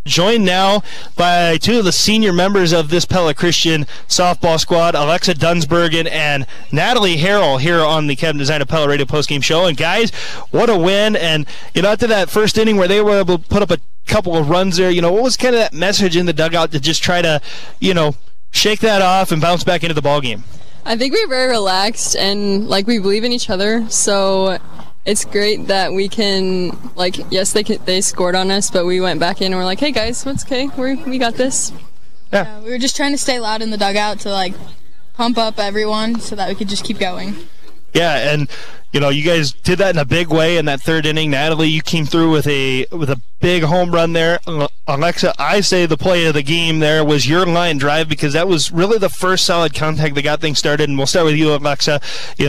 Joined now by two of the senior members of this Pella Christian softball squad, Alexa Dunsbergen and Natalie Harrell, here on the Kevin Design of Pella Radio postgame show. And guys, what a win! And after that first inning where they were able to put up a couple of runs there, what was kind of that message in the dugout to just try to, shake that off and bounce back into the ball game? I think we're very relaxed and we believe in each other. So it's great that we can, yes, they scored on us, but we went back in and we're like, hey guys, what's okay? We got this. Yeah, we were just trying to stay loud in the dugout to pump up everyone so that we could just keep going. Yeah, and you guys did that in a big way in that third inning. Natalie, you came through with a big home run there. Alexa, I say the play of the game there was your line drive, because that was really the first solid contact that got things started. And we'll start with you, Alexa.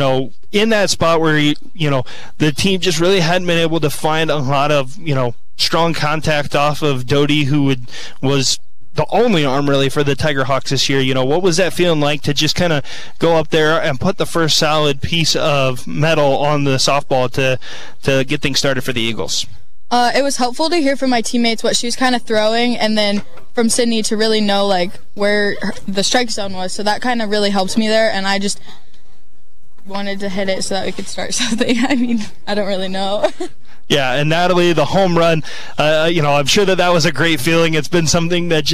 In that spot where the team just really hadn't been able to find a lot of strong contact off of Doty, who was the only arm really for the Tiger Hawks this year. What was that feeling like to just kind of go up there and put the first solid piece of metal on the softball to get things started for the Eagles? It was helpful to hear from my teammates what she was kind of throwing, and then from Sydney to really know where the strike zone was. So that kind of really helps me there, and I just wanted to hit it so that we could start something. I don't really know. Yeah, and Natalie, the home run, I'm sure that was a great feeling. It's been something that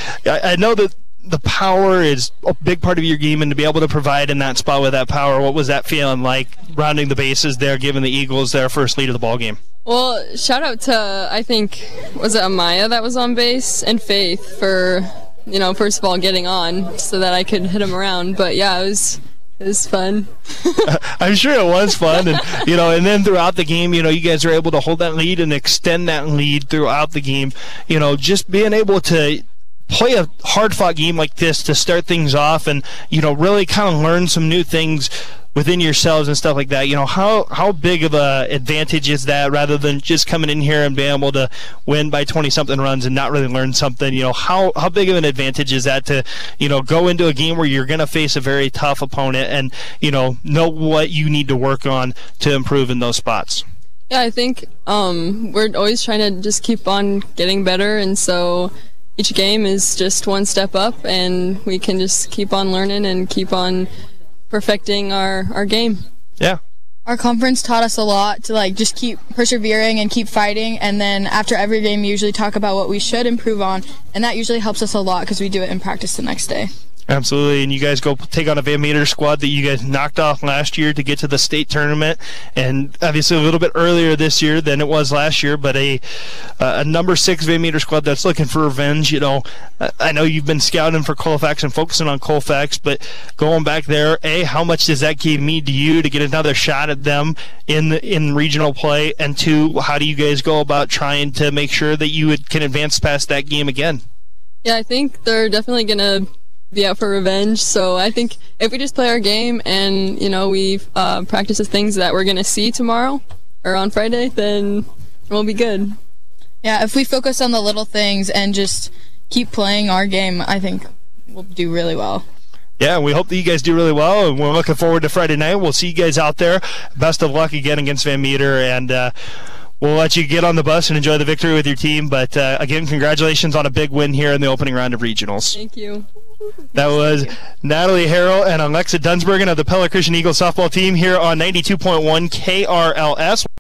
I know that the power is a big part of your game, and to be able to provide in that spot with that power, what was that feeling like, rounding the bases there, giving the Eagles their first lead of the ball game? Well, shout out to, I think, was it Amaya that was on base, and Faith for, first of all getting on so that I could hit him around. But yeah, it was fun. I'm sure it was fun, and and then throughout the game, you guys were able to hold that lead and extend that lead throughout the game. Just being able to play a hard-fought game like this to start things off, and really kind of learn some new things within yourselves and stuff like that. How big of a advantage is that, rather than just coming in here and being able to win by 20-something runs and not really learn something? How big of an advantage is that to go into a game where you're going to face a very tough opponent and know what you need to work on to improve in those spots? Yeah, I think we're always trying to just keep on getting better, and so each game is just one step up, and we can just keep on learning and keep on perfecting our game. Yeah. Our conference taught us a lot to just keep persevering and keep fighting, and then after every game we usually talk about what we should improve on, and that usually helps us a lot because we do it in practice the next day. Absolutely, and you guys go take on a Van Meter squad that you guys knocked off last year to get to the state tournament, and obviously a little bit earlier this year than it was last year, but a number 6 Van Meter squad that's looking for revenge. I know you've been scouting for Colfax and focusing on Colfax, but going back there, how much does that mean to you to get another shot at them in regional play, and 2, how do you guys go about trying to make sure that you can advance past that game again? Yeah, I think they're definitely going to be out for revenge. So I think if we just play our game and we practice the things that we're gonna see tomorrow or on Friday, then we'll be good. Yeah, if we focus on the little things and just keep playing our game, I think we'll do really well. Yeah, we hope that you guys do really well, and we're looking forward to Friday night. We'll see you guys out there. Best of luck again against Van Meter, and we'll let you get on the bus and enjoy the victory with your team. But again, congratulations on a big win here in the opening round of regionals. Thank you. That was Natalie Harrell and Alexa Dunsbergen of the Pella Christian Eagles softball team here on 92.1 KRLS.